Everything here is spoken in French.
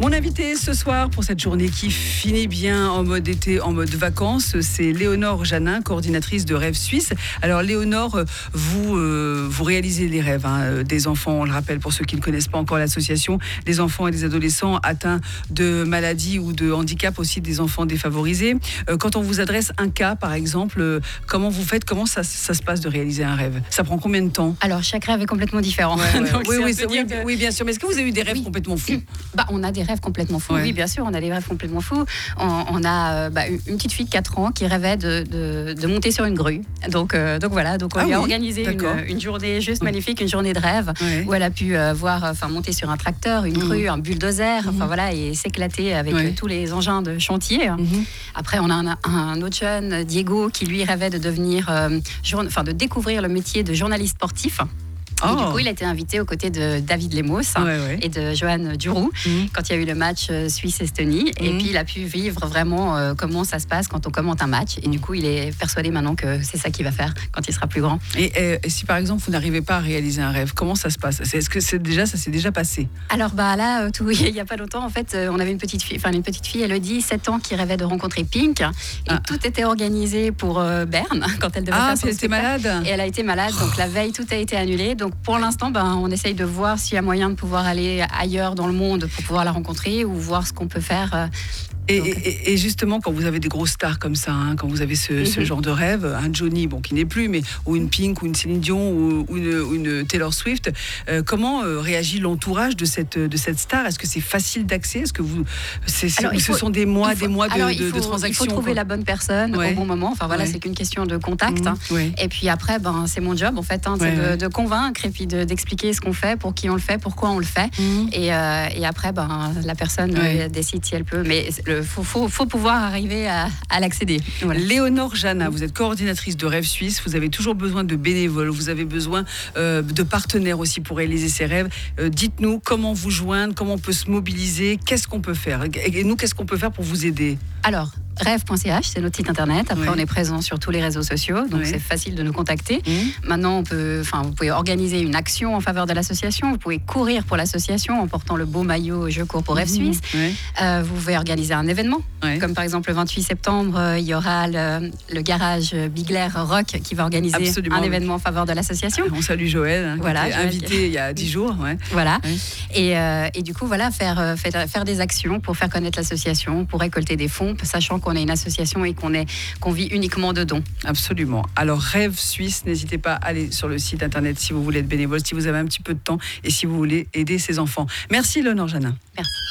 Mon invité ce soir pour cette journée qui finit bien en mode été, en mode vacances, c'est Léonore Janin, coordinatrice de Rêve Suisse. Alors Léonore, vous réalisez les rêves des enfants, on le rappelle pour ceux qui ne connaissent pas encore l'association, des enfants et des adolescents atteints de maladies ou de handicap, aussi des enfants défavorisés. Quand on vous adresse un cas par exemple, comment vous faites, comment ça se passe de réaliser un rêve? Ça prend combien de temps? Alors chaque rêve est complètement différent. Donc, oui, bien sûr. Mais est-ce que vous avez eu des rêves complètement fous? On a des rêves complètement fous, oui, bien sûr, on a des rêves complètement fous. On a une petite fille de 4 ans qui rêvait de monter sur une grue. Donc voilà, on lui a organisé une journée juste magnifique, une journée de rêve, où elle a pu monter sur un tracteur, une grue, un bulldozer, et s'éclater avec tous les engins de chantier. Après, on a un autre jeune, Diego, qui lui rêvait de devenir, de découvrir le métier de journaliste sportif. Et du coup, il a été invité aux côtés de David Lemos et de Johan Duroux quand il y a eu le match Suisse-Estonie. Et puis, il a pu vivre vraiment comment ça se passe quand on commente un match. Et du coup, il est persuadé maintenant que c'est ça qu'il va faire quand il sera plus grand. Et si par exemple, vous n'arrivez pas à réaliser un rêve, comment ça se passe? Est-ce que ça s'est déjà passé? Alors là, il n'y a pas longtemps, en fait, on avait une petite fille, Elodie, 7 ans, qui rêvait de rencontrer Pink. Et tout était organisé pour Berne quand elle devait faire son spectacle. Malade. Et elle a été malade, donc la veille, tout a été annulé. Donc pour l'instant, on essaye de voir s'il y a moyen de pouvoir aller ailleurs dans le monde pour pouvoir la rencontrer ou voir ce qu'on peut faire. Et justement, quand vous avez des grosses stars comme ça, quand vous avez ce genre de rêve, un Johnny, qui n'est plus, mais ou une Pink, ou une Céline Dion, ou une Taylor Swift, comment réagit l'entourage de cette star? Est-ce que c'est facile d'accès? Est-ce que ce sont des mois de transactions? Il faut trouver la bonne personne au bon moment. C'est qu'une question de contact. Et puis après, c'est mon job en fait, c'est de convaincre et puis d'expliquer ce qu'on fait, pour qui on le fait, pourquoi on le fait. Et après, la personne décide si elle peut. Mais faut pouvoir arriver à l'accéder. Voilà. Léonore Janin, vous êtes coordinatrice de Rêve Suisse. Vous avez toujours besoin de bénévoles. Vous avez besoin de partenaires aussi pour réaliser ces rêves. Dites-nous comment vous joindre, comment on peut se mobiliser, qu'est-ce qu'on peut faire? Et nous, qu'est-ce qu'on peut faire pour vous aider? Alors, rêve.ch, c'est notre site internet. Après, on est présent sur tous les réseaux sociaux, donc c'est facile de nous contacter. Maintenant, vous pouvez organiser une action en faveur de l'association. Vous pouvez courir pour l'association en portant le beau maillot Je cours pour Rêve Suisse. Vous pouvez organiser un événement, comme par exemple le 28 septembre, il y aura le garage Bigler Rock qui va organiser un événement en faveur de l'association. On salue Joël, qui était invité il y a 10 jours. Voilà. Et du coup, faire des actions pour faire connaître l'association, pour récolter des fonds, sachant qu'on est une association et qu'on vit uniquement de dons. Absolument. Alors Rêve Suisse, n'hésitez pas à aller sur le site internet si vous voulez être bénévole, si vous avez un petit peu de temps et si vous voulez aider ces enfants. Merci Léonore Janin. Merci.